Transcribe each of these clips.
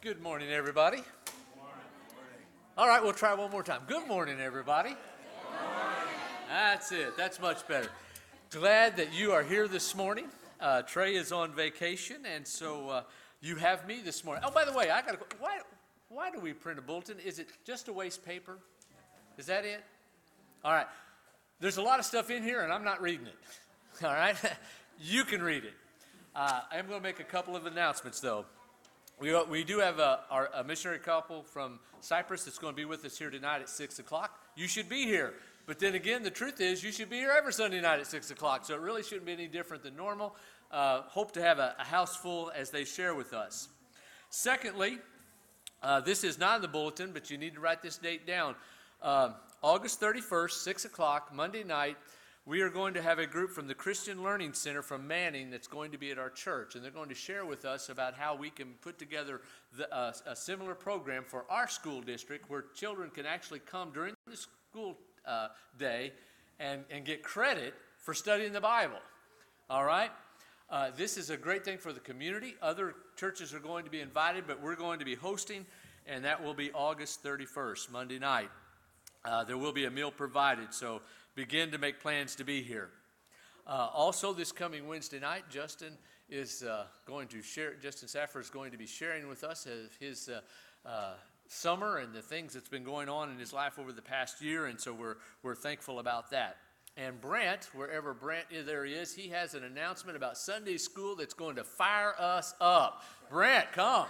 Good morning, everybody. All right, we'll try one more time. Good morning, everybody. That's it. That's much better. Glad that you are here this morning. Trey is on vacation, and so you have me this morning. Oh, by the way, why do we print a bulletin? Is it just a waste paper? Is that it? All right. There's a lot of stuff in here, and I'm not reading it. All right? You can read it. I am going to make a couple of announcements, though. We do have a missionary couple from Cyprus that's going to be with us here tonight at 6 o'clock. You should be here. But then again, the truth is you should be here every Sunday night at 6 o'clock, so it really shouldn't be any different than normal. Hope to have a house full as they share with us. Secondly, this is not in the bulletin, but you need to write this date down. August 31st, 6 o'clock, Monday night, we are going to have a group from the Christian Learning Center from Manning that's going to be at our church, and they're going to share with us about how we can put together a similar program for our school district where children can actually come during the school day and get credit for studying the Bible. All right? This is a great thing for the community. Other churches are going to be invited, but we're going to be hosting, and that will be August 31st, Monday night. There will be a meal provided, so begin to make plans to be here. Also, this coming Wednesday night, Justin Saffer is going to be sharing with us his summer and the things that's been going on in his life over the past year, and so we're thankful about that. And Brent, wherever Brent is, he has an announcement about Sunday school that's going to fire us up. Brent, come.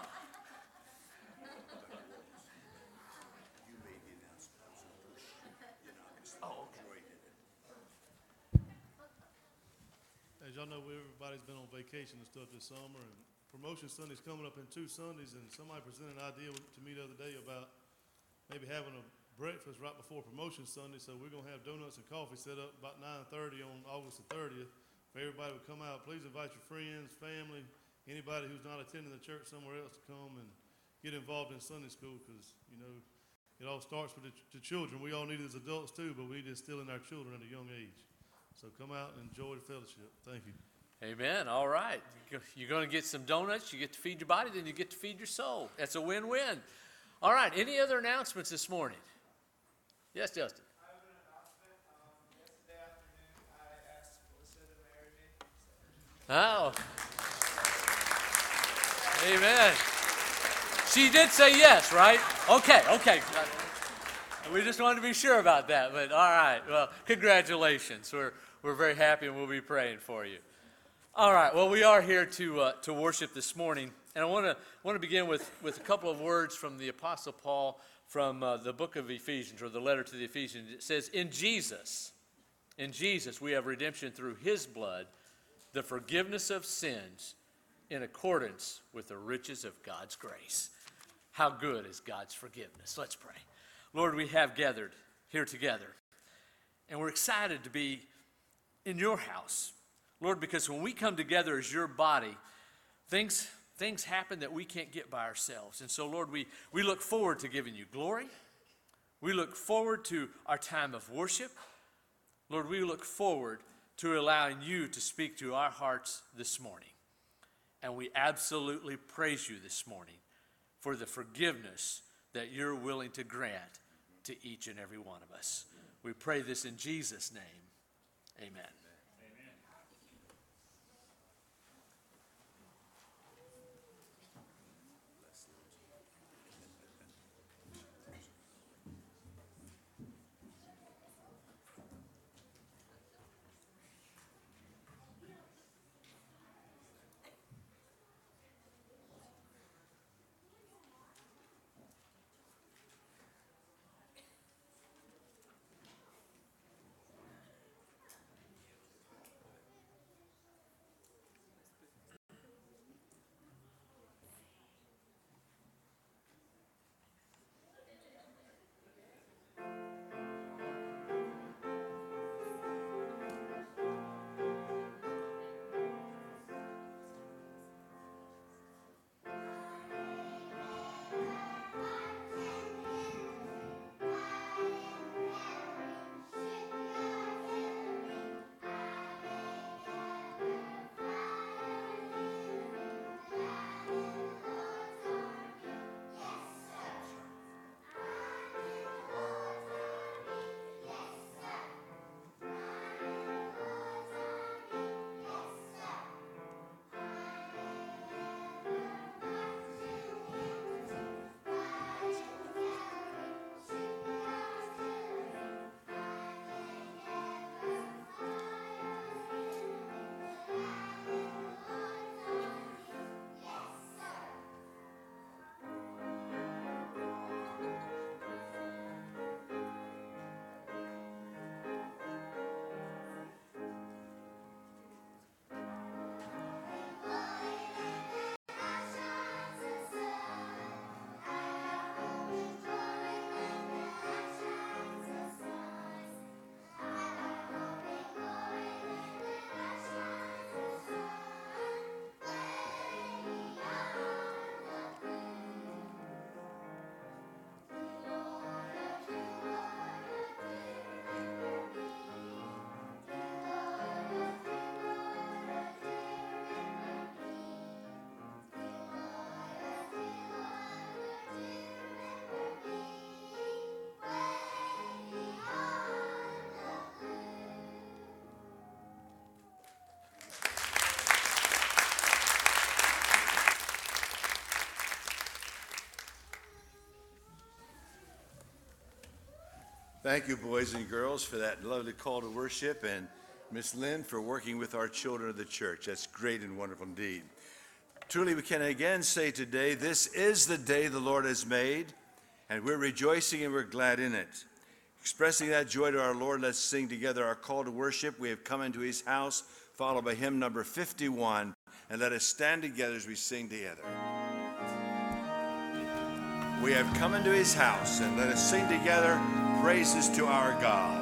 As y'all know, everybody's been on vacation and stuff this summer, and Promotion Sunday's coming up in 2 Sundays, and somebody presented an idea to me the other day about maybe having a breakfast right before Promotion Sunday, so we're going to have donuts and coffee set up about 9:30 on August the 30th for everybody to come out. Please invite your friends, family, anybody who's not attending the church somewhere else to come and get involved in Sunday school, because, you know, it all starts with the children. We all need it as adults too, but we need to instill in our children at a young age. So come out and enjoy the fellowship. Thank you. Amen. All right. You're going to get some donuts. You get to feed your body, then you get to feed your soul. That's a win-win. All right. Any other announcements this morning? Yes, Justin. I have an announcement. Yesterday afternoon, I asked Melissa to marry me. Oh. Amen. She did say yes, right? Okay. We just wanted to be sure about that, but all right. Well, congratulations. We're very happy, and we'll be praying for you. All right. Well, we are here to worship this morning, and I want to begin with a couple of words from the Apostle Paul from the book of Ephesians, or the letter to the Ephesians. It says, in Jesus, we have redemption through his blood, the forgiveness of sins in accordance with the riches of God's grace. How good is God's forgiveness? Let's pray. Lord, we have gathered here together, and we're excited to be in your house. Lord, because when we come together as your body, things happen that we can't get by ourselves. And so, Lord, we look forward to giving you glory. We look forward to our time of worship. Lord, we look forward to allowing you to speak to our hearts this morning. And we absolutely praise you this morning for the forgiveness that you're willing to grant to each and every one of us. We pray this in Jesus' name. Amen. Thank you, boys and girls, for that lovely call to worship, and Miss Lynn for working with our children of the church. That's great and wonderful indeed. Truly, we can again say today, this is the day the Lord has made, and we're rejoicing and we're glad in it. Expressing that joy to our Lord, let's sing together our call to worship. We have come into his house, followed by hymn number 51, and let us stand together as we sing together. We have come into his house, and let us sing together praises to our God.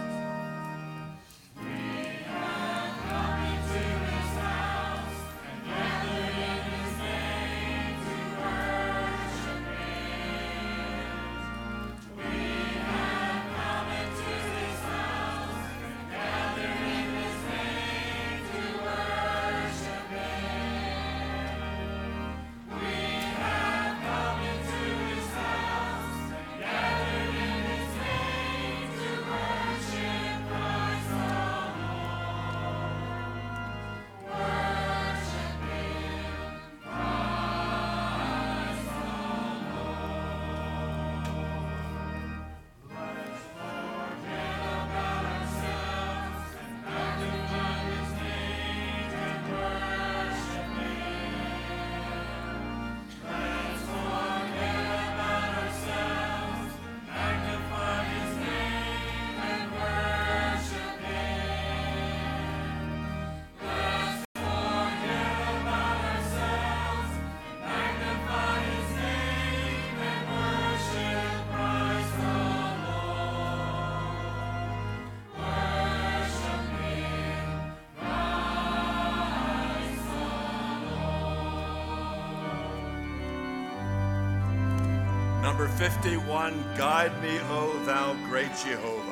Number 51, Guide Me, O Thou Great Jehovah.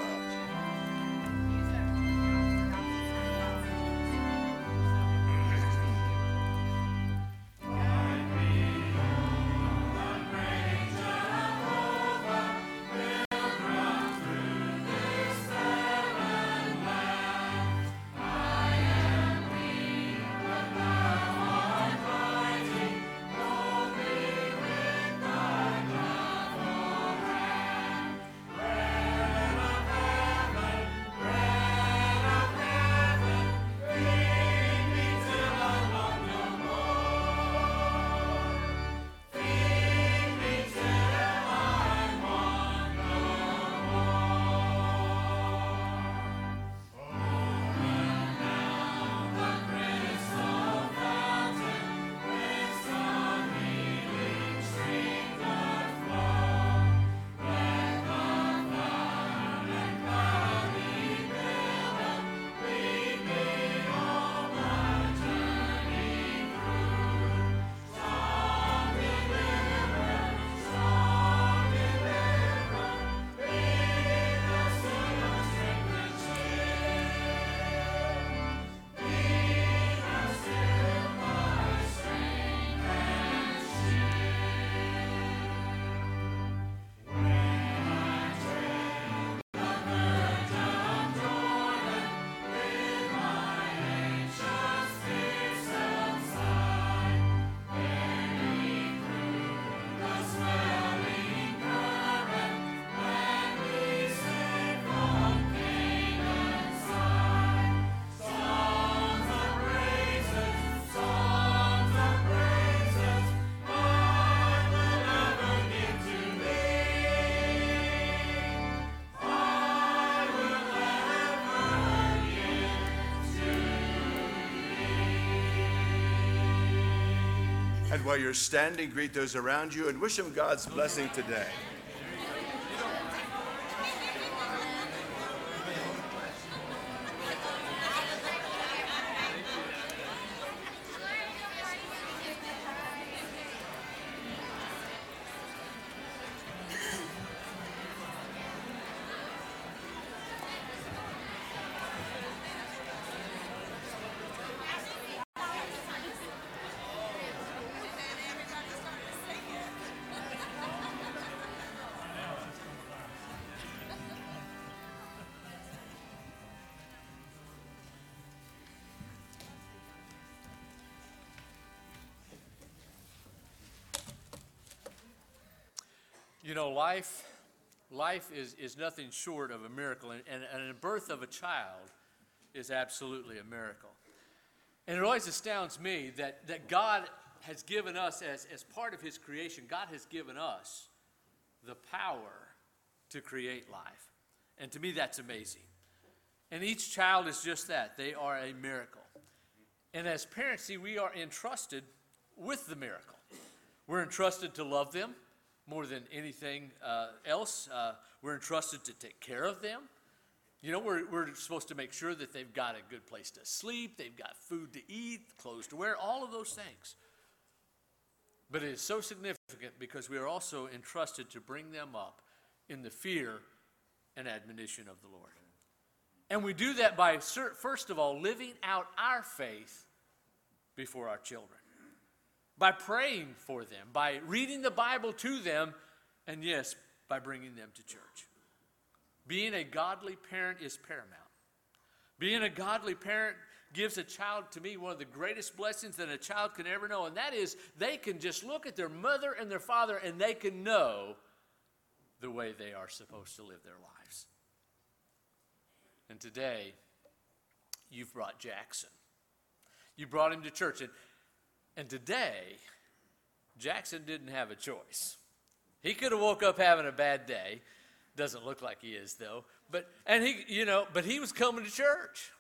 And while you're standing, greet those around you and wish them God's blessing today. You know, life Life is nothing short of a miracle, and the birth of a child is absolutely a miracle. And it always astounds me that God has given us, as part of his creation, God has given us the power to create life. And to me, that's amazing. And each child is just that. They are a miracle. And as parents, see, we are entrusted with the miracle. We're entrusted to love them more than anything else. We're entrusted to take care of them. You know, we're supposed to make sure that they've got a good place to sleep, they've got food to eat, clothes to wear, all of those things. But it is so significant because we are also entrusted to bring them up in the fear and admonition of the Lord. And we do that by, first of all, living out our faith before our children. By praying for them, by reading the Bible to them, and yes, by bringing them to church. Being a godly parent is paramount. Being a godly parent gives a child, to me, one of the greatest blessings that a child can ever know, and that is they can just look at their mother and their father and they can know the way they are supposed to live their lives. And today, you've brought Jackson. You brought him to church, and today, Jackson didn't have a choice. He could have woke up having a bad day. Doesn't look like he is, though. But he was coming to church.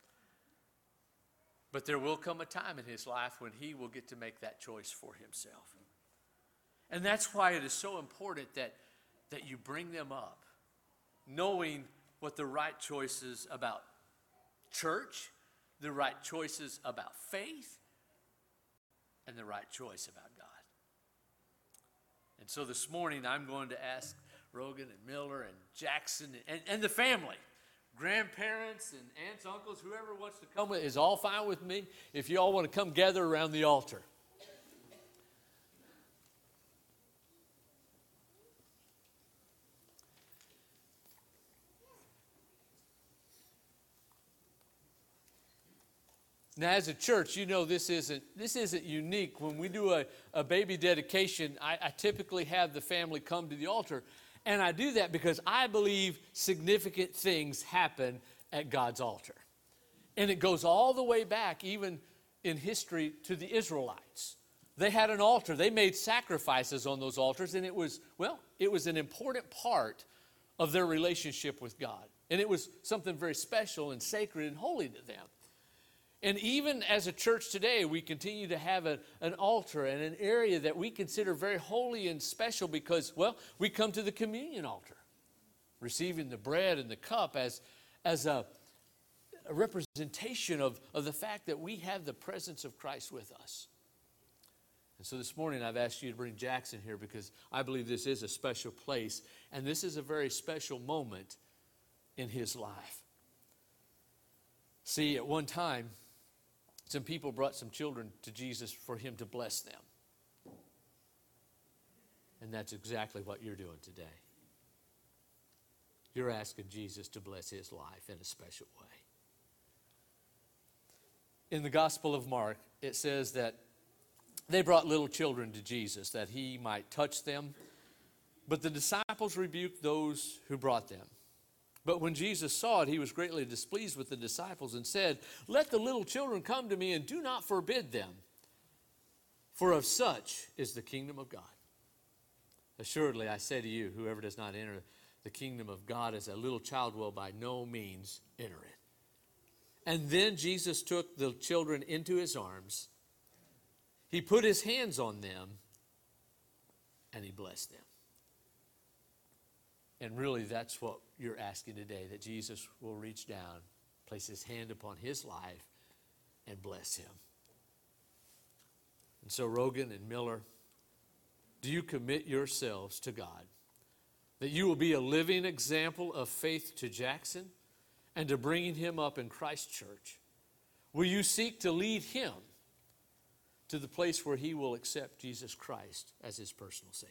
But there will come a time in his life when he will get to make that choice for himself. And that's why it is so important that you bring them up, knowing what the right choices about church, the right choices about faith, and the right choice about God. And so this morning I'm going to ask Rogan and Miller and Jackson and the family, grandparents and aunts, uncles, whoever wants to come is all fine with me if you all want to come gather around the altar. Now, as a church, you know this isn't unique. When we do a baby dedication, I typically have the family come to the altar. And I do that because I believe significant things happen at God's altar. And it goes all the way back, even in history, to the Israelites. They had an altar. They made sacrifices on those altars, and it was an important part of their relationship with God. And it was something very special and sacred and holy to them. And even as a church today, we continue to have an altar and an area that we consider very holy and special because, we come to the communion altar, receiving the bread and the cup as a representation of the fact that we have the presence of Christ with us. And so this morning I've asked you to bring Jackson here because I believe this is a special place, and this is a very special moment in his life. See, at one time, some people brought some children to Jesus for him to bless them. And that's exactly what you're doing today. You're asking Jesus to bless his life in a special way. In the Gospel of Mark, it says that they brought little children to Jesus that he might touch them, but the disciples rebuked those who brought them. But when Jesus saw it, he was greatly displeased with the disciples and said, "Let the little children come to me and do not forbid them, for of such is the kingdom of God. Assuredly, I say to you, whoever does not enter the kingdom of God as a little child will by no means enter it." And then Jesus took the children into his arms. He put his hands on them, and he blessed them. And really, that's what you're asking today, that Jesus will reach down, place his hand upon his life, and bless him. And so, Rogan and Miller, do you commit yourselves to God, that you will be a living example of faith to Jackson and to bringing him up in Christ's church? Will you seek to lead him to the place where he will accept Jesus Christ as his personal Savior?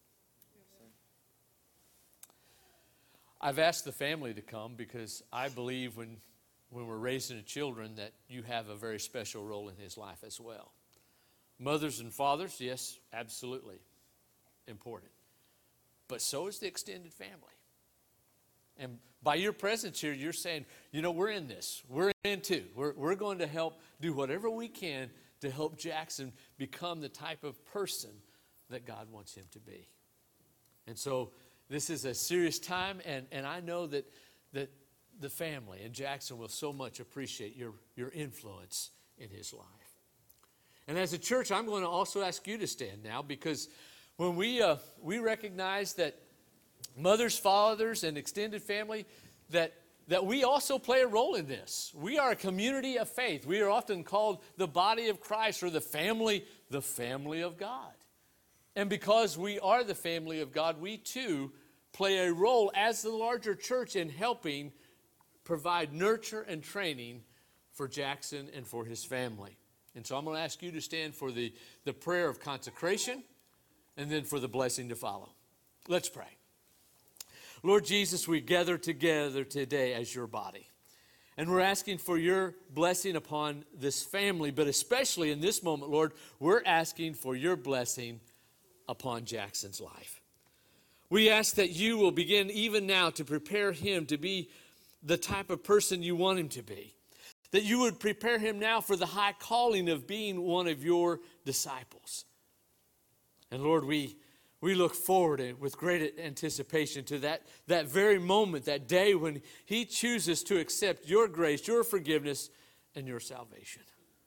I've asked the family to come because I believe when we're raising the children that you have a very special role in his life as well. Mothers and fathers, yes, absolutely important. but so is the extended family. And by your presence here, you're saying, you know, we're in this. We're in too. We're going to help do whatever we can to help Jackson become the type of person that God wants him to be. And so this is a serious time, and I know that the family and Jackson will so much appreciate your influence in his life. And as a church, I'm going to also ask you to stand now, because when we recognize that mothers, fathers, and extended family, that we also play a role in this. We are a community of faith. We are often called the body of Christ, or the family of God. And because we are the family of God, we too play a role as the larger church in helping provide nurture and training for Jackson and for his family. And so I'm going to ask you to stand for the prayer of consecration and then for the blessing to follow. Let's pray. Lord Jesus, we gather together today as your body. And we're asking for your blessing upon this family, but especially in this moment, Lord, we're asking for your blessing upon Jackson's life. We ask that you will begin even now to prepare him to be the type of person you want him to be. That you would prepare him now for the high calling of being one of your disciples. And Lord, we look forward with great anticipation to that very moment, that day when he chooses to accept your grace, your forgiveness, and your salvation.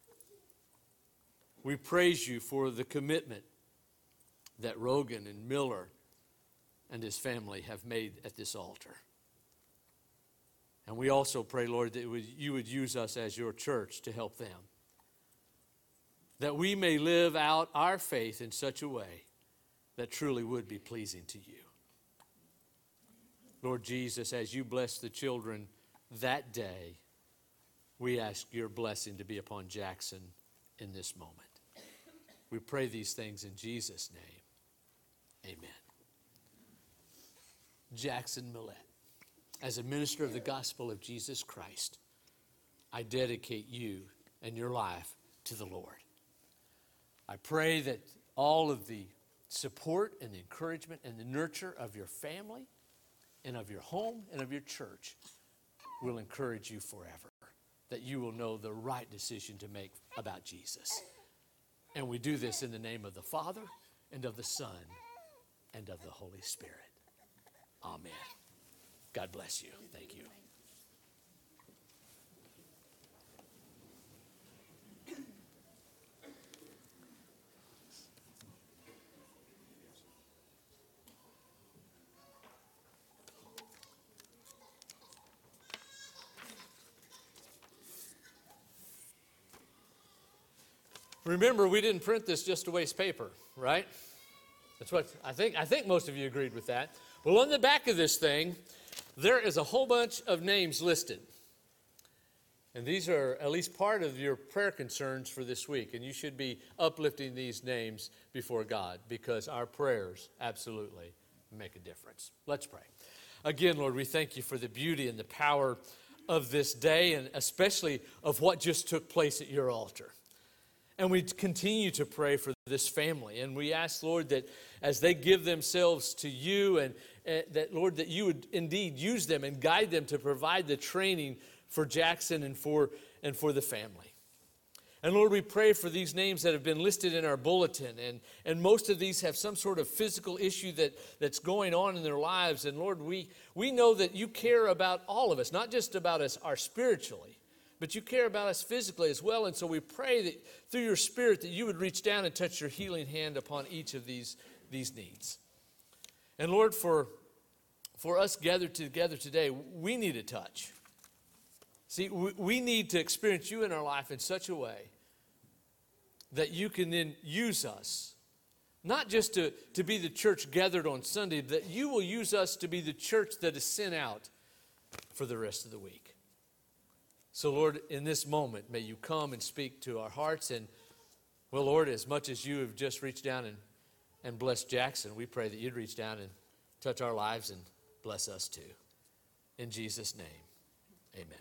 We praise you for the commitment that Rogan and Miller and his family have made at this altar. And we also pray, Lord, that you would use us as your church to help them. That we may live out our faith in such a way that truly would be pleasing to you. Lord Jesus, as you bless the children that day, we ask your blessing to be upon Jackson in this moment. We pray these things in Jesus' name. Amen. Jackson Millett, as a minister of the gospel of Jesus Christ, I dedicate you and your life to the Lord. I pray that all of the support and the encouragement and the nurture of your family and of your home and of your church will encourage you forever, that you will know the right decision to make about Jesus. And we do this in the name of the Father and of the Son and of the Holy Spirit. Amen. God bless you. Thank you. Remember, we didn't print this just to waste paper, right? That's what I think most of you agreed with that. Well, on the back of this thing, there is a whole bunch of names listed. And these are at least part of your prayer concerns for this week. And you should be uplifting these names before God, because our prayers absolutely make a difference. Let's pray. Again, Lord, we thank you for the beauty and the power of this day, and especially of what just took place at your altar. And we continue to pray for this family. And we ask, Lord, that as they give themselves to you, and that, Lord, that you would indeed use them and guide them to provide the training for Jackson and for the family. And Lord, we pray for these names that have been listed in our bulletin. And most of these have some sort of physical issue that's going on in their lives. And Lord, we know that you care about all of us, not just about us spiritually, but you care about us physically as well. And so we pray that through your Spirit that you would reach down and touch your healing hand upon each of these needs. And Lord, for us gathered together today, we need a touch. See, we need to experience you in our life in such a way that you can then use us, not just to be the church gathered on Sunday, that you will use us to be the church that is sent out for the rest of the week. So, Lord, in this moment, may you come and speak to our hearts. And, well, Lord, as much as you have just reached down and blessed Jackson, we pray that you'd reach down and touch our lives and bless us too. In Jesus' name, amen.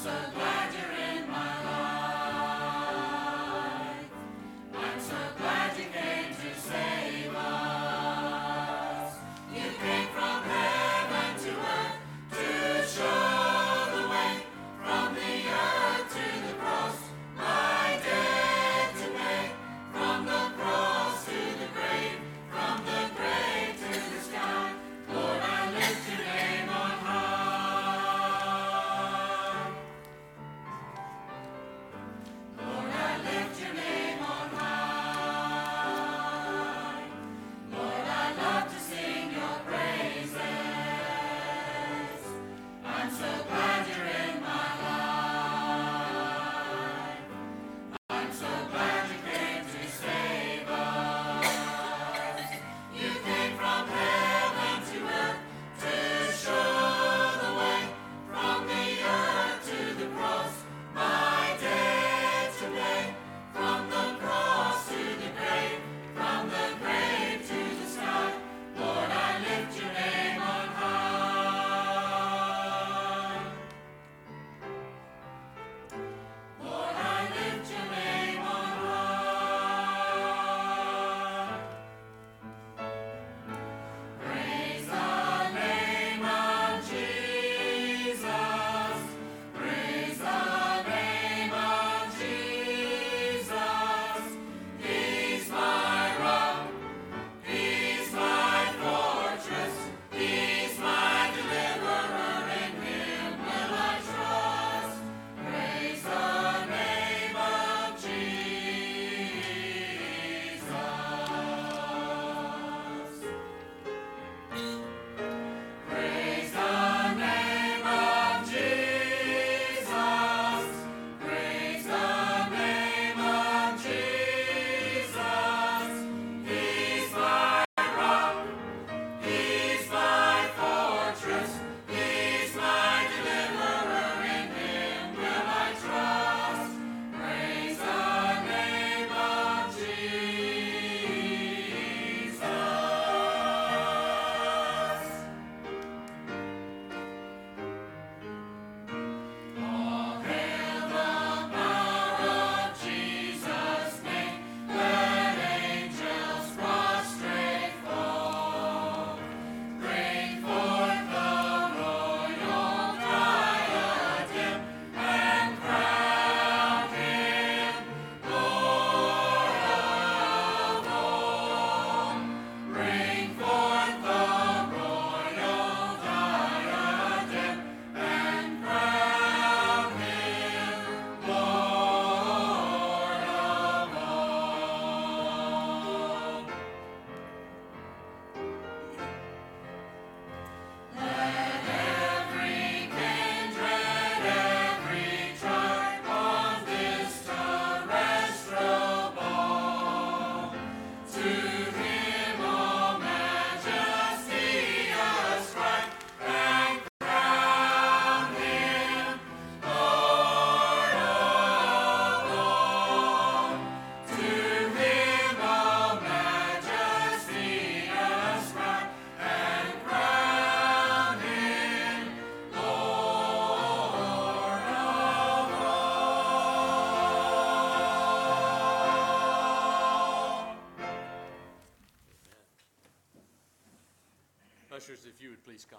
Ushers, if you would please come.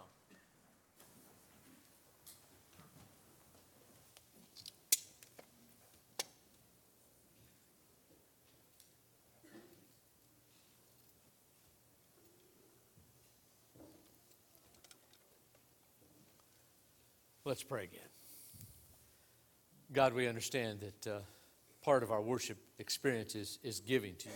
Let's pray again. God, we understand that part of our worship experience is giving to you.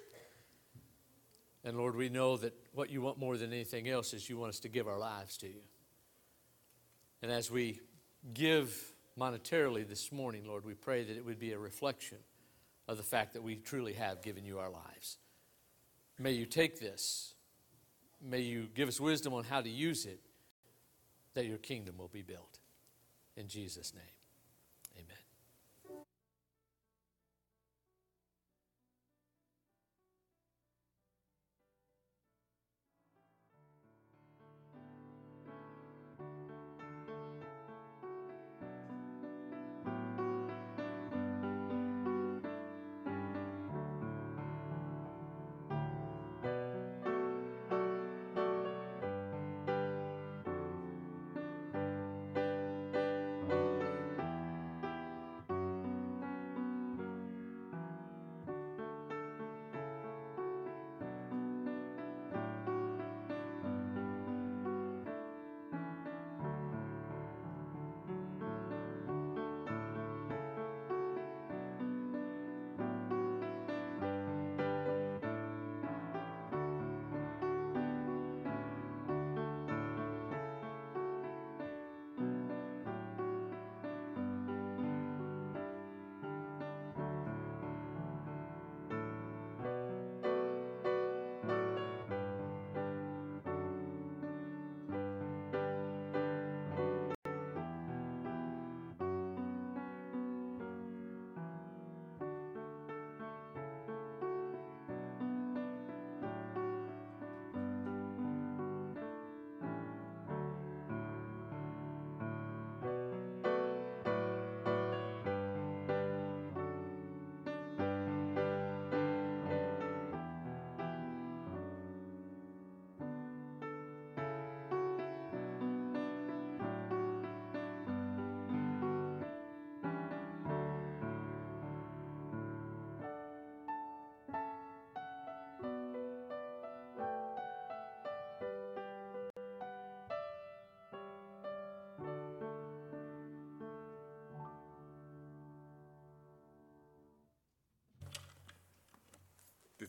And Lord, we know that what you want more than anything else is you want us to give our lives to you. And as we give monetarily this morning, Lord, we pray that it would be a reflection of the fact that we truly have given you our lives. May you take this. May you give us wisdom on how to use it, that your kingdom will be built. In Jesus' name, amen.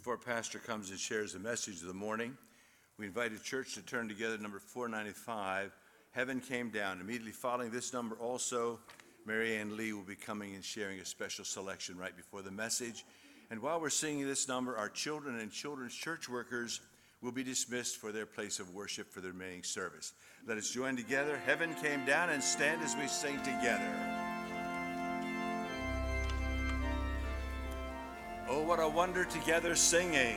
Before Pastor comes and shares the message of the morning, we invite the church to turn together number 495, Heaven Came Down. Immediately following this number also, Mary Ann Lee will be coming and sharing a special selection right before the message. And while we're singing this number, our children and children's church workers will be dismissed for their place of worship for the remaining service. Let us join together. Heaven Came Down, and stand as we sing together. Oh, what a wonder together singing.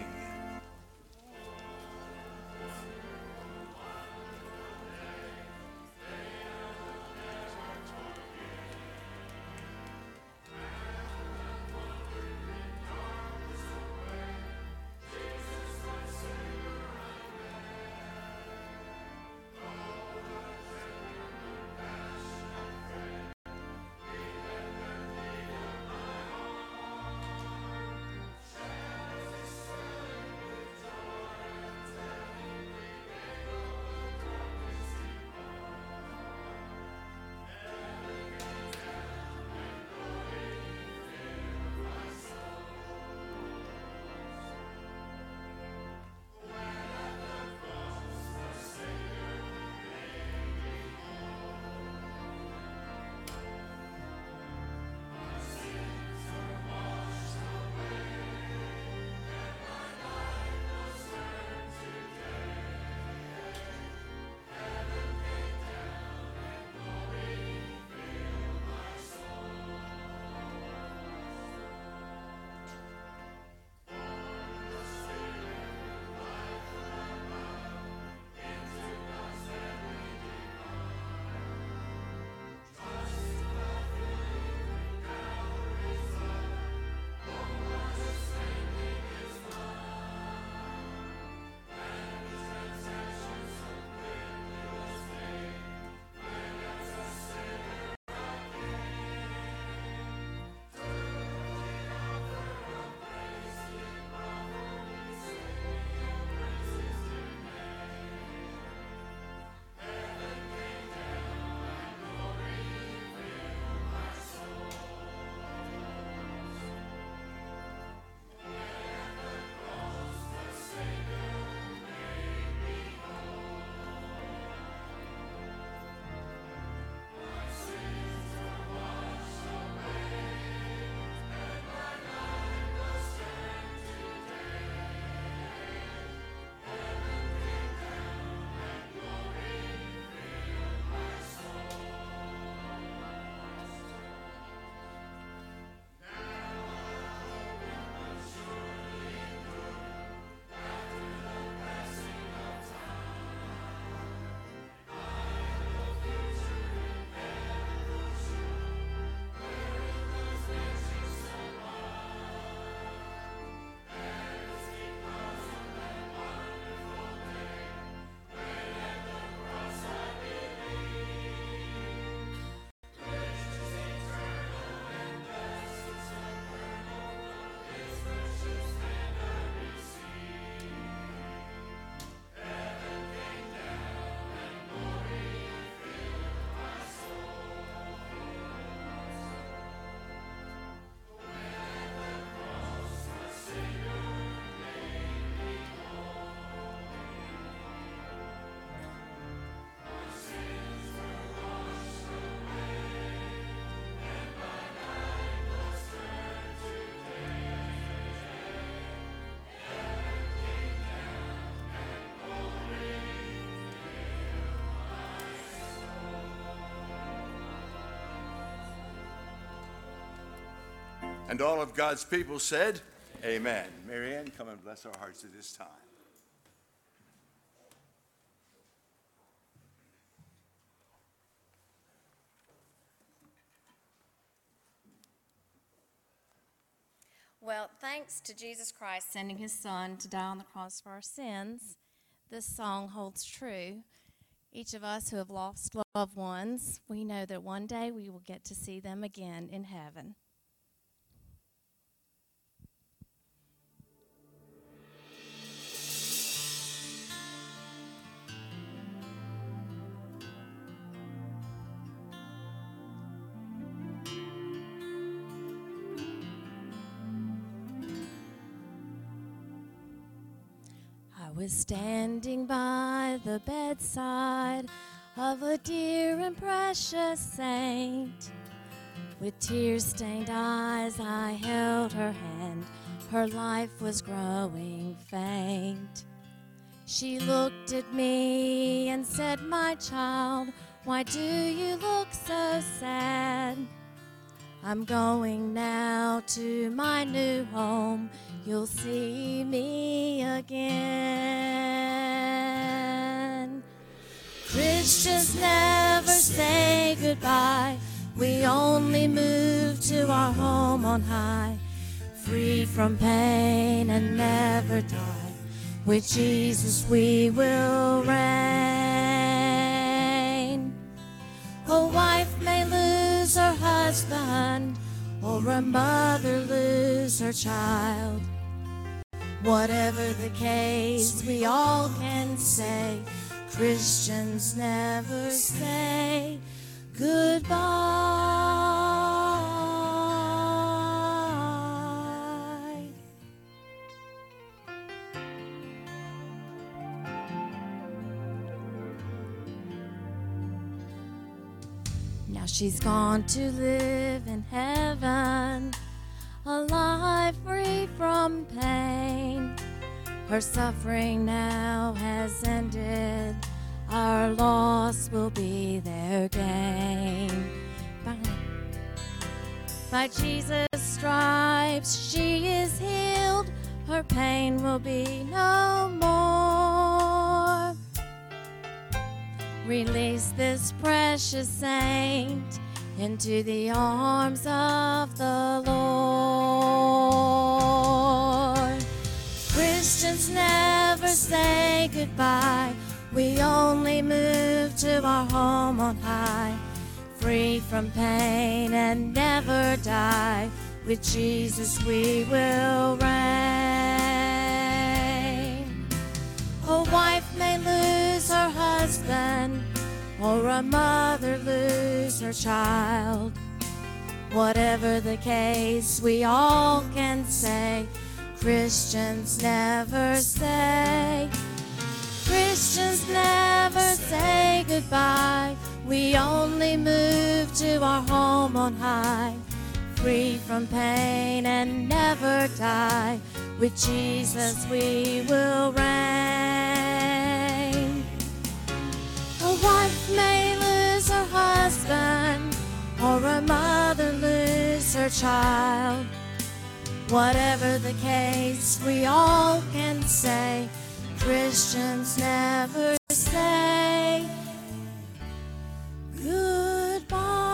And all of God's people said, amen. Mary Ann, come and bless our hearts at this time. Well, thanks to Jesus Christ sending his son to die on the cross for our sins, this song holds true. Each of us who have lost loved ones, we know that one day we will get to see them again in heaven. was standing by the bedside of a dear and precious saint. With tear-stained eyes I held her hand. Her life was growing faint. She looked at me and said, "My child, why do you look so sad? I'm going now to my new home. You'll see me again." Christians never say goodbye. We only move to our home on high, free from pain and never die. With Jesus we will reign. A wife may lose her husband, or a mother lose her child. Whatever the case, we all can say, Christians never say goodbye. Now she's gone to live in heaven, a life free from pain. Her suffering now has ended. Our loss will be their gain. By Jesus' stripes she is healed. Her pain will be no more. Release this precious saint into the arms of the Lord. Christians never say goodbye. We only move to our home on high, free from pain and never die. With Jesus we will reign. A wife may lose her husband, or a mother lose her child. Whatever the case, we all can say, Christians never say. Christians never say goodbye. We only move to our home on high, free from pain and never die. With Jesus we will reign. A wife may lose her husband, or a mother lose her child. Whatever the case, we all can say, Christians never say goodbye.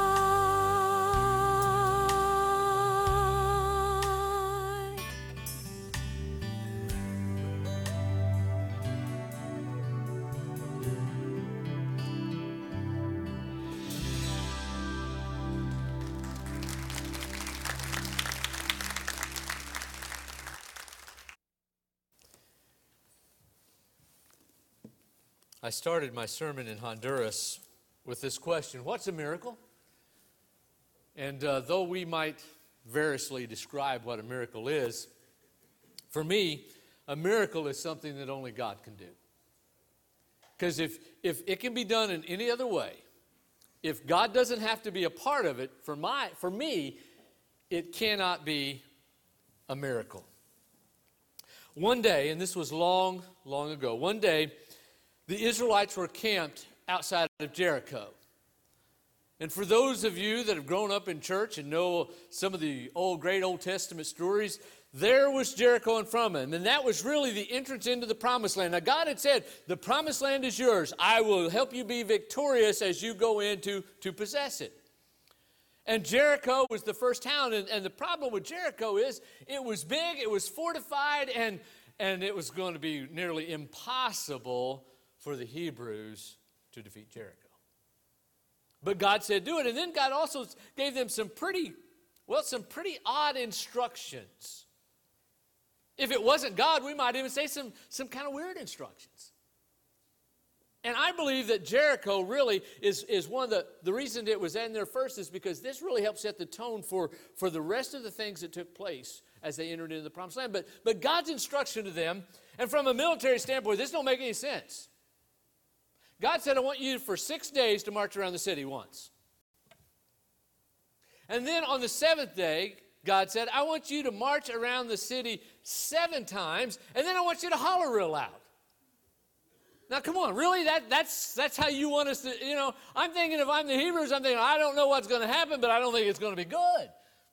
I started my sermon in Honduras with this question: what's a miracle? And though we might variously describe what a miracle is, for me, a miracle is something that only God can do. Because if it can be done in any other way, if God doesn't have to be a part of it, for me, it cannot be a miracle. One day, and this was long, long ago, one day, the Israelites were camped outside of Jericho. And for those of you that have grown up in church and know some of the great Old Testament stories, there was Jericho in front of them. And that was really the entrance into the Promised Land. Now, God had said, the Promised Land is yours. I will help you be victorious as you go in to possess it. And Jericho was the first town. And the problem with Jericho is it was big, it was fortified, and it was going to be nearly impossible for the Hebrews to defeat Jericho. But God said do it. And then God also gave them some pretty odd instructions. If it wasn't God, we might even say some kind of weird instructions. And I believe that Jericho really is one of the reason it was in there first is because this really helped set the tone for the rest of the things that took place as they entered into the promised land. But God's instruction to them, and from a military standpoint, this don't make any sense. God said, I want you for 6 days to march around the city once. And then on the 7th day, God said, I want you to march around the city 7 times, and then I want you to holler real loud. Now, come on, really? That's how you want us to, I'm thinking if I'm the Hebrews, I'm thinking, I don't know what's going to happen, but I don't think it's going to be good.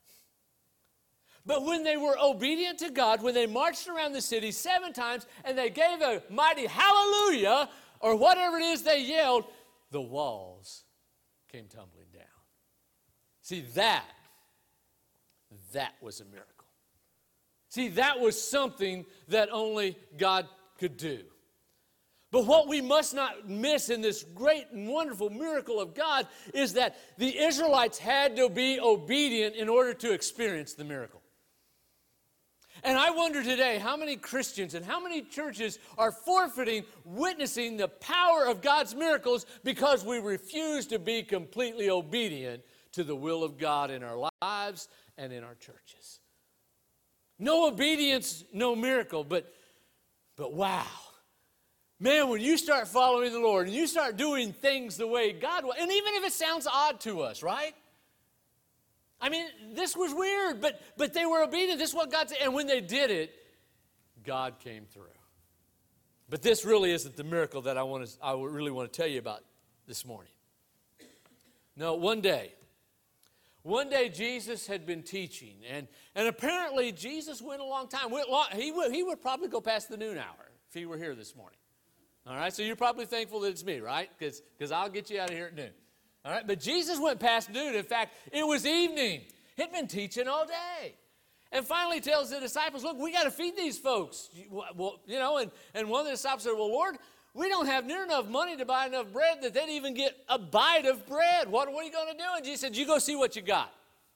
But when they were obedient to God, when they marched around the city 7 times, and they gave a mighty hallelujah, or whatever it is they yelled, the walls came tumbling down. See, that was a miracle. See, that was something that only God could do. But what we must not miss in this great and wonderful miracle of God is that the Israelites had to be obedient in order to experience the miracle. And I wonder today how many Christians and how many churches are forfeiting witnessing the power of God's miracles because we refuse to be completely obedient to the will of God in our lives and in our churches. No obedience, no miracle, but wow. Man, when you start following the Lord and you start doing things the way God will, and even if it sounds odd to us, right? I mean, this was weird, but they were obedient. This is what God said. And when they did it, God came through. But this really isn't the miracle that I really want to tell you about this morning. No, one day Jesus had been teaching, and apparently Jesus went a long time. He would probably go past the noon hour if he were here this morning. All right, so you're probably thankful that it's me, right? Because I'll get you out of here at noon. All right, but Jesus went past noon. In fact, it was evening. He'd been teaching all day. And finally tells the disciples, look, we got to feed these folks. Well, and one of the disciples said, well, Lord, we don't have near enough money to buy enough bread that they'd even get a bite of bread. What are you going to do? And Jesus said, you go see what you got.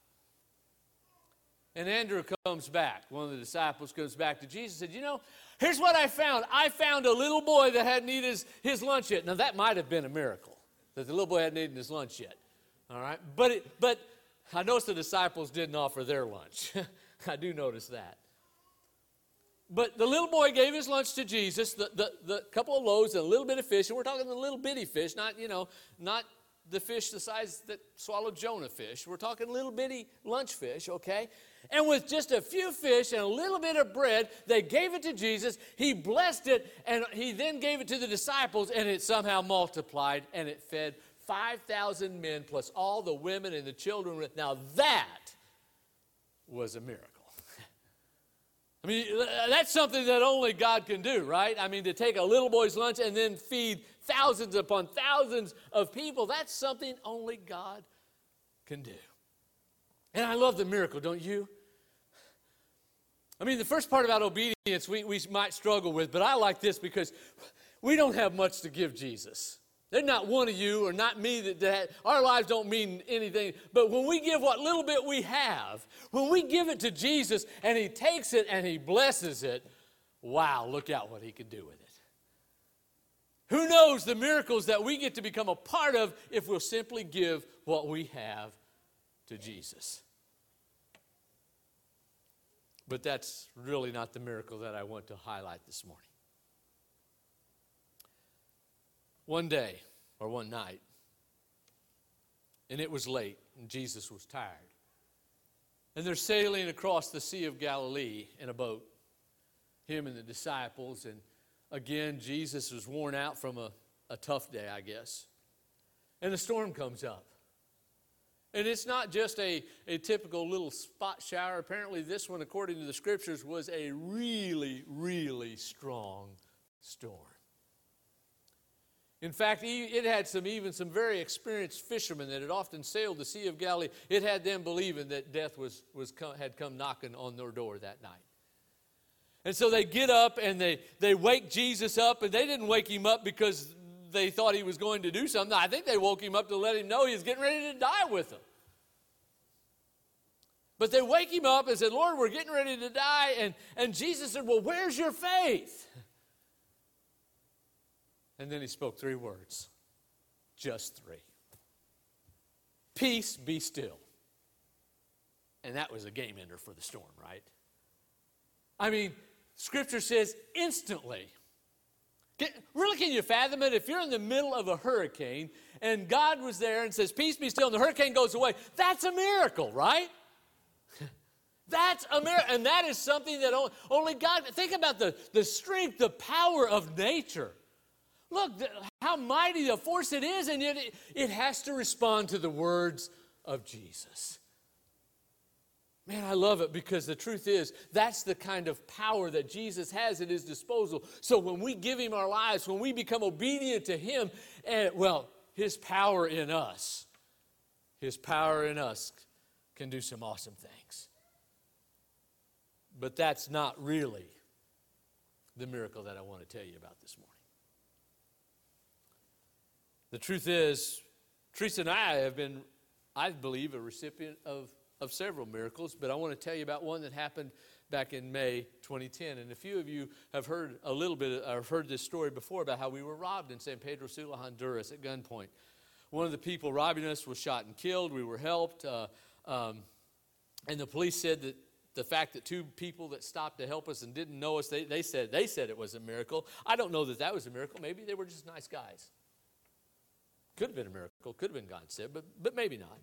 And Andrew comes back. One of the disciples comes back to Jesus and said, here's what I found. I found a little boy that hadn't eaten his lunch yet. Now, that might have been a miracle, that the little boy hadn't eaten his lunch yet. All right? But I noticed the disciples didn't offer their lunch. I do notice that. But the little boy gave his lunch to Jesus, the couple of loaves and a little bit of fish. And we're talking the little bitty fish, not the fish the size that swallowed Jonah fish. We're talking little bitty lunch fish, okay? And with just a few fish and a little bit of bread, they gave it to Jesus. He blessed it, and he then gave it to the disciples, and it somehow multiplied, and it fed 5,000 men plus all the women and the children. Now that was a miracle. I mean, that's something that only God can do, right? I mean, to take a little boy's lunch and then feed thousands upon thousands of people, that's something only God can do. And I love the miracle, don't you? I mean, the first part about obedience we might struggle with, but I like this because we don't have much to give Jesus. There's not one of you or not me that our lives don't mean anything. But when we give what little bit we have, when we give it to Jesus and he takes it and he blesses it, wow, look out what he can do with it. Who knows the miracles that we get to become a part of if we'll simply give what we have to Jesus. But that's really not the miracle that I want to highlight this morning. One day, or one night, and it was late, and Jesus was tired. And they're sailing across the Sea of Galilee in a boat, him and the disciples. And again, Jesus was worn out from a tough day, I guess. And a storm comes up. And it's not just a typical little spot shower. Apparently, this one, according to the scriptures, was a really, really strong storm. In fact, it had even some very experienced fishermen that had often sailed the Sea of Galilee. It had them believing that death had come knocking on their door that night. And so they get up and they wake Jesus up, and they didn't wake him up because they thought he was going to do something. I think they woke him up to let him know he was getting ready to die with them. But they wake him up and said, Lord, we're getting ready to die. And Jesus said, well, where's your faith? And then he spoke 3 words. Just 3. Peace, be still. And that was a game ender for the storm, right? I mean, Scripture says instantly. Can you fathom it? If you're in the middle of a hurricane and God was there and says, peace be still, and the hurricane goes away, that's a miracle, right? That's a miracle. And that is something that only God, think about the strength, the power of nature. Look, how mighty a force it is, and yet it has to respond to the words of Jesus. Man, I love it because the truth is that's the kind of power that Jesus has at his disposal. So when we give him our lives, when we become obedient to him, his power in us can do some awesome things. But that's not really the miracle that I want to tell you about this morning. The truth is, Teresa and I have been, I believe, a recipient of several miracles, but I want to tell you about one that happened back in May 2010. And a few of you have heard a little bit, or heard this story before about how we were robbed in San Pedro Sula, Honduras at gunpoint. One of the people robbing us was shot and killed. We were helped. And the police said that the fact that 2 people that stopped to help us and didn't know us, they said it was a miracle. I don't know that was a miracle. Maybe they were just nice guys. Could have been a miracle. Could have been God said, but maybe not.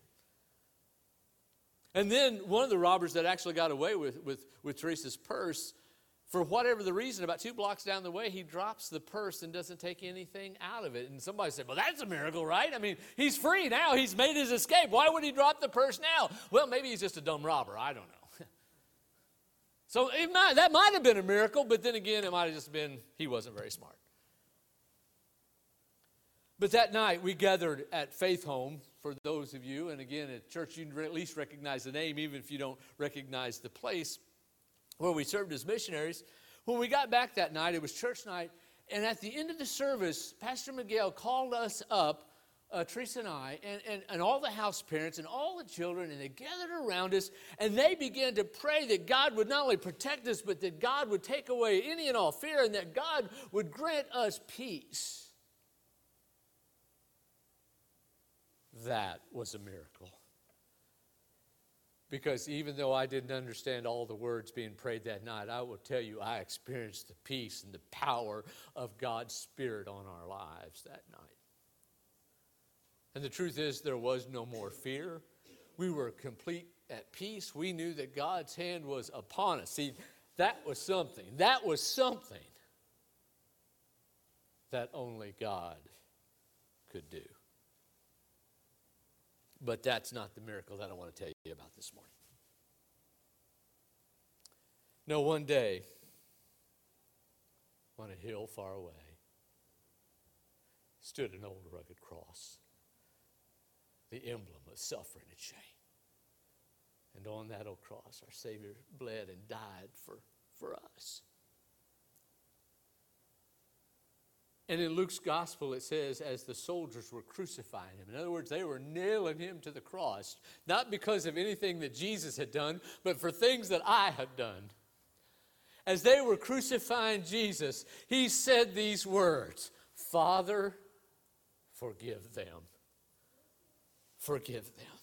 And then one of the robbers that actually got away with Teresa's purse, for whatever the reason, about 2 blocks down the way, he drops the purse and doesn't take anything out of it. And somebody said, well, that's a miracle, right? I mean, he's free now. He's made his escape. Why would he drop the purse now? Well, maybe he's just a dumb robber. I don't know. So that might have been a miracle, but then again, it might have just been he wasn't very smart. But that night, we gathered at Faith Home, for those of you, and again, at church, you can at least recognize the name, even if you don't recognize the place, where we served as missionaries. When we got back that night, it was church night, and at the end of the service, Pastor Miguel called us up, Teresa and I, and all the house parents and all the children, and they gathered around us, and they began to pray that God would not only protect us, but that God would take away any and all fear, and that God would grant us peace. That was a miracle. Because even though I didn't understand all the words being prayed that night, I will tell you I experienced the peace and the power of God's Spirit on our lives that night. And the truth is, there was no more fear. We were complete at peace. We knew that God's hand was upon us. See, that was something. That was something that only God could do. But that's not the miracle that I want to tell you about this morning. No, one day, on a hill far away, stood an old rugged cross, the emblem of suffering and shame. And on that old cross, our Savior bled and died for us. And in Luke's gospel, it says, as the soldiers were crucifying him. In other words, they were nailing him to the cross, not because of anything that Jesus had done, but for things that I had done. As they were crucifying Jesus, he said these words, Father, forgive them. Forgive them.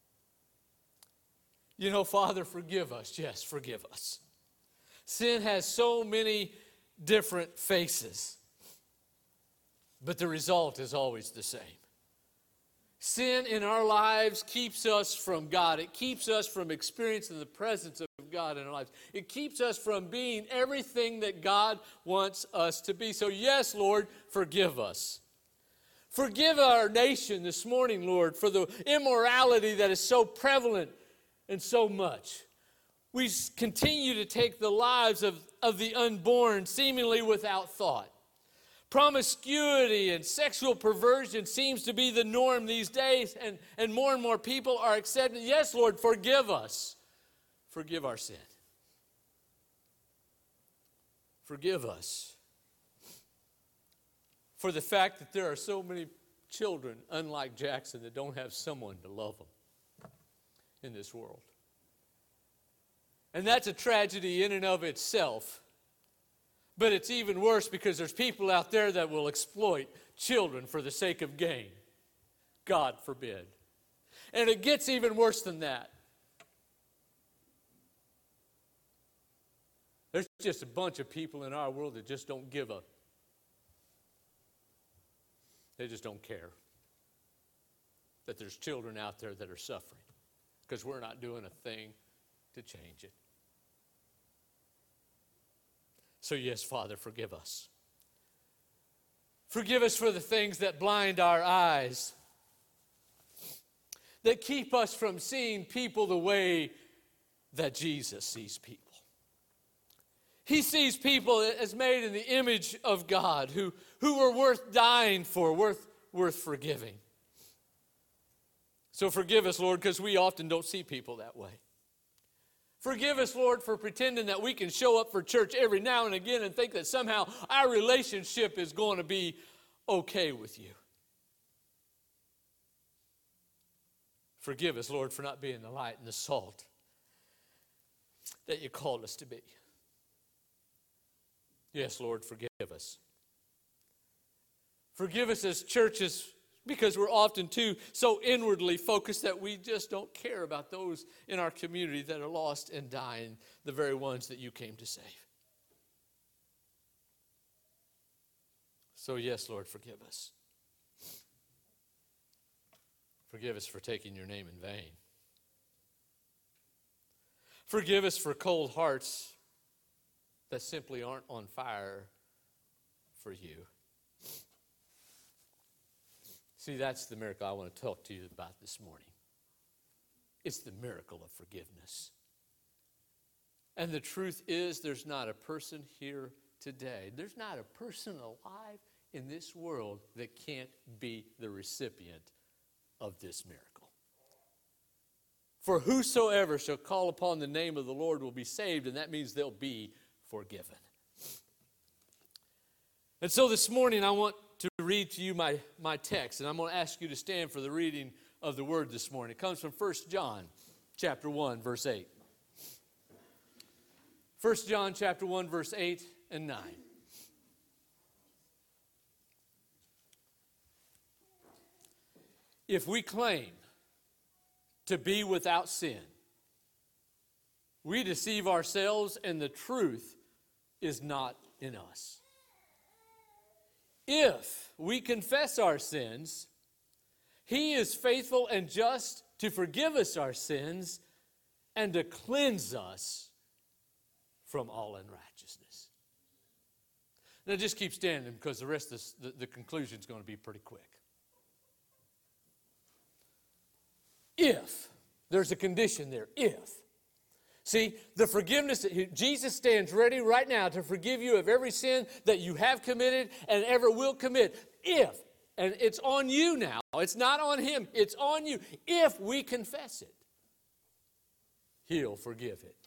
You know, Father, forgive us. Yes, forgive us. Sin has so many different faces. But the result is always the same. Sin in our lives keeps us from God. It keeps us from experiencing the presence of God in our lives. It keeps us from being everything that God wants us to be. So yes, Lord, forgive us. Forgive our nation this morning, Lord, for the immorality that is so prevalent and so much. We continue to take the lives of the unborn seemingly without thought. Promiscuity and sexual perversion seems to be the norm these days, and more people are accepting, yes, Lord, forgive us. Forgive our sin. Forgive us for the fact that there are so many children, unlike Jackson, that don't have someone to love them in this world. And that's a tragedy in and of itself. But it's even worse because there's people out there that will exploit children for the sake of gain. God forbid. And it gets even worse than that. There's just a bunch of people in our world that just don't give a. They just don't care that there's children out there that are suffering because we're not doing a thing to change it. So yes, Father, forgive us. Forgive us for the things that blind our eyes, that keep us from seeing people the way that Jesus sees people. He sees people as made in the image of God, who are worth dying for, worth forgiving. So forgive us, Lord, because we often don't see people that way. Forgive us, Lord, for pretending that we can show up for church every now and again and think that somehow our relationship is going to be okay with you. Forgive us, Lord, for not being the light and the salt that you called us to be. Yes, Lord, forgive us. Forgive us as churches because we're often too so inwardly focused that we just don't care about those in our community that are lost and dying, the very ones that you came to save. So yes, Lord, forgive us. Forgive us for taking your name in vain. Forgive us for cold hearts that simply aren't on fire for you. See, that's the miracle I want to talk to you about this morning. It's the miracle of forgiveness. And the truth is, there's not a person here today, there's not a person alive in this world that can't be the recipient of this miracle. For whosoever shall call upon the name of the Lord will be saved, and that means they'll be forgiven. And so this morning I want to read to you my text, and I'm going to ask you to stand for the reading of the word this morning. It comes from 1 John chapter 1, verse 8. 1 John chapter 1, verse 8 and 9. If we claim to be without sin, we deceive ourselves and the truth is not in us. If we confess our sins, He is faithful and just to forgive us our sins and to cleanse us from all unrighteousness. Now just keep standing because the rest of the conclusion is going to be pretty quick. If, there's a condition there, if. See, the forgiveness, Jesus stands ready right now to forgive you of every sin that you have committed and ever will commit. If, and it's on you now, it's not on Him, it's on you. If we confess it, He'll forgive it.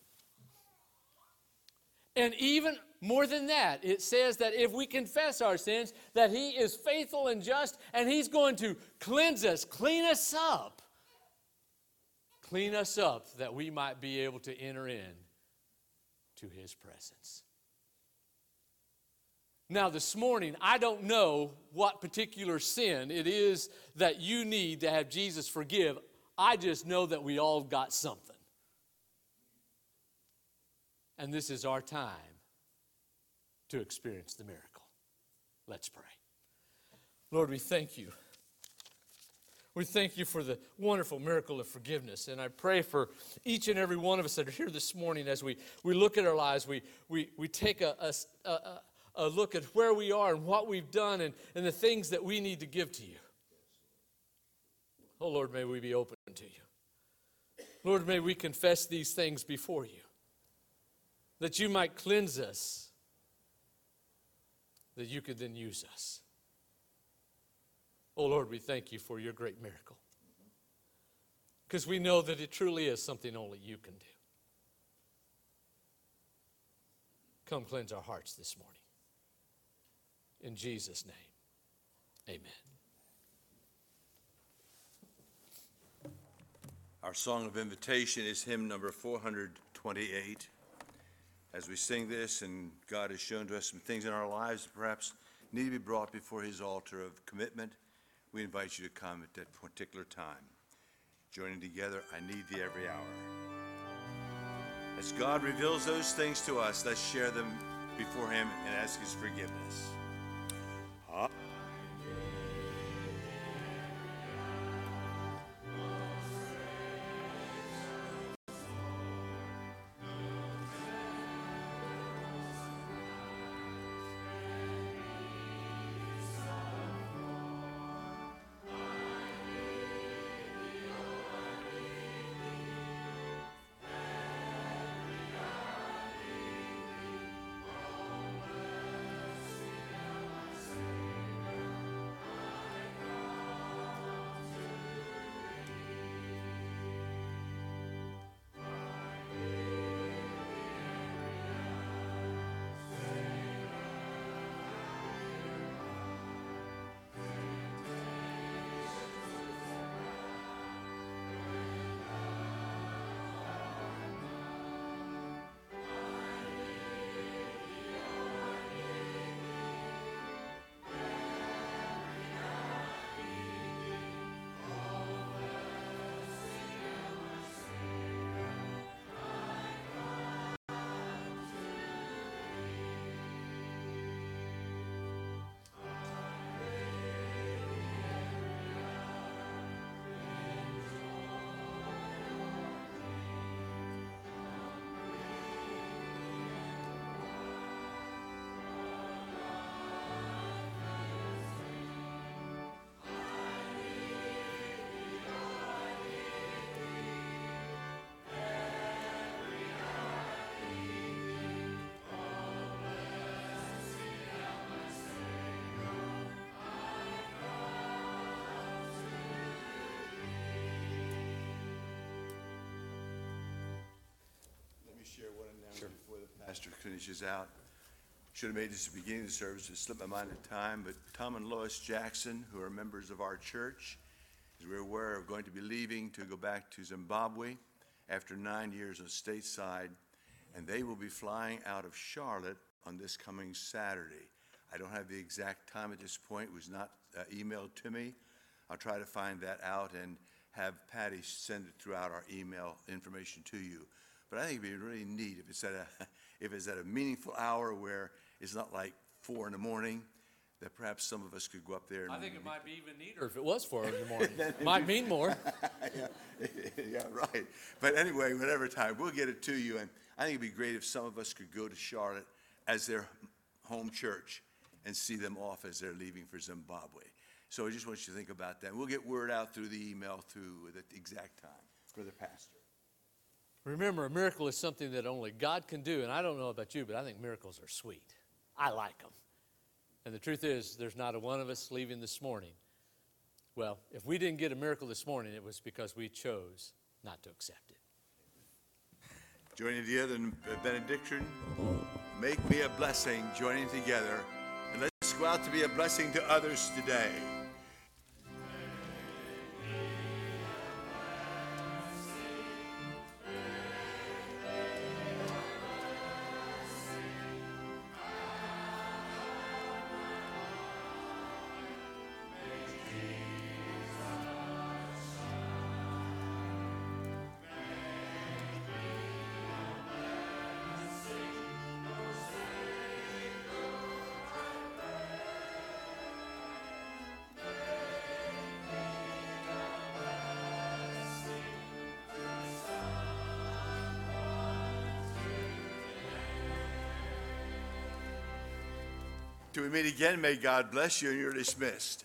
And even more than that, it says that if we confess our sins, that He is faithful and just, and He's going to cleanse us, clean us up. Clean us up that we might be able to enter in to His presence. Now this morning, I don't know what particular sin it is that you need to have Jesus forgive. I just know that we all got something. And this is our time to experience the miracle. Let's pray. Lord, we thank you. We thank you for the wonderful miracle of forgiveness. And I pray for each and every one of us that are here this morning as we look at our lives, we take a look at where we are and what we've done and the things that we need to give to you. Oh, Lord, may we be open to you. Lord, may we confess these things before you, that you might cleanse us, that you could then use us. Oh, Lord, we thank you for your great miracle. Because we know that it truly is something only you can do. Come cleanse our hearts this morning. In Jesus' name, amen. Our song of invitation is hymn number 428. as we sing this, and God has shown to us some things in our lives that perhaps need to be brought before his altar of commitment, we invite you to come at that particular time. Joining together, I need thee every hour. As God reveals those things to us, let's share them before him and ask his forgiveness. Share one announcement before the pastor finishes out. Should have made this at the beginning of the service. It slipped my mind at the time, but Tom and Lois Jackson, who are members of our church, as we're aware, are going to be leaving to go back to Zimbabwe after 9 years of stateside, and they will be flying out of Charlotte on this coming Saturday. I don't have the exact time at this point. It was not emailed to me. I'll try to find that out and have Patty send it throughout our email information to you. But I think it'd be really neat if it's at a meaningful hour where it's not like 4 in the morning, that perhaps some of us could go up there. I think it might be even neater if it was 4 in the morning. Might mean more. Yeah, right. But anyway, whatever time, we'll get it to you. And I think it'd be great if some of us could go to Charlotte as their home church and see them off as they're leaving for Zimbabwe. So I just want you to think about that. We'll get word out through the email through the exact time for the pastor. Remember, a miracle is something that only God can do. And I don't know about you, but I think miracles are sweet. I like them. And the truth is, there's not a one of us leaving this morning. Well, if we didn't get a miracle this morning, it was because we chose not to accept it. Joining together in benediction, make me a blessing, joining together. And let's go out to be a blessing to others today. Till we meet again, may God bless you, and you're dismissed.